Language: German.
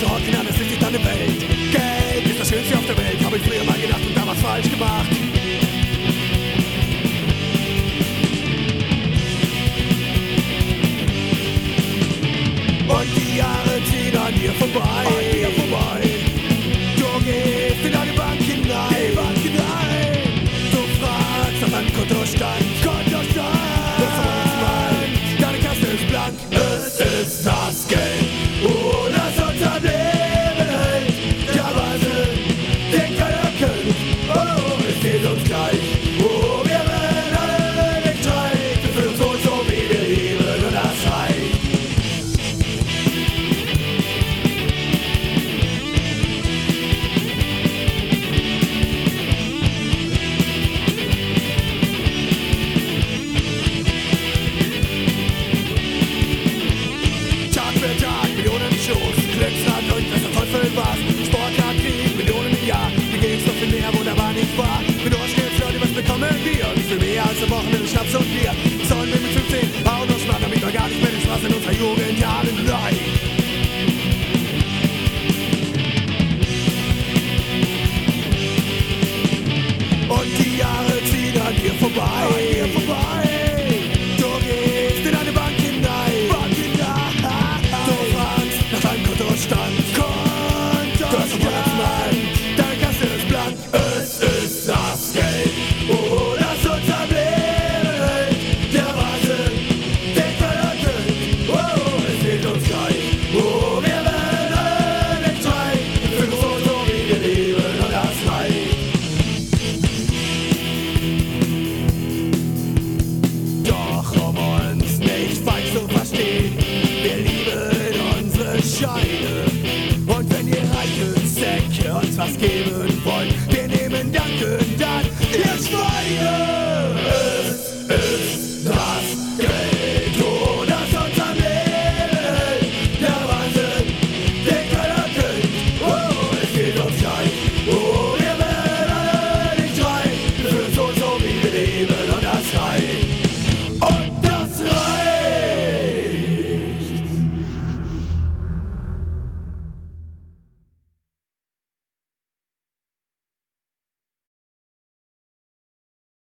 rocken, alles ist nicht deine Welt. Geld ist das Schönste auf der Welt, hab ich früher mal gedacht und da was falsch gemacht. Und die Jahre ziehen an dir vorbei. Du gehst in deine Bank hinein. Du fragst nach deinem Kontostand. Das Mann, deine Kasse ist blank. Es ist das Geld, wo das Unternehmen hält. Der Wahnsinn, den keiner kennt. Oh, es geht uns gleich. Oh, wir werden alle nicht streik. Wir fühlen uns so, wie wir lieben, und das reicht. Tag für Tag, Millionen im Schoß, Glücksrad und was der Teufel war's. Sportler, Krieg, Millionen im Jahr. Wie geht's noch viel mehr, wunderbar nicht wahr? Mit Ohrschnitz, Leute, was bekommen wir? Wie viel mehr als am Wochenende Schnaps und Bier? Sollen wir mit 15 Autos machen, damit wir gar nicht mehr den Spaß in unserer Jugendjahren leiden? Und die Jahre ziehen an dir vorbei. Du gehst in eine Bank hinein. Du fragst nach deinem Kontostand. Das Mann, deine Kasse ist blank. Es ist das Geld, wo das Unternehmen hält. Der Wahnsinn, den keiner kennt. Oh, es geht uns gleich. Oh, wir werden alle nicht streik. Wir fühlen uns so, wie wir leben, und das reicht. Doch um uns nicht falsch zu verstehen, wir lieben unsere Scheine. Und wenn ihr reiche Säcke uns was geben,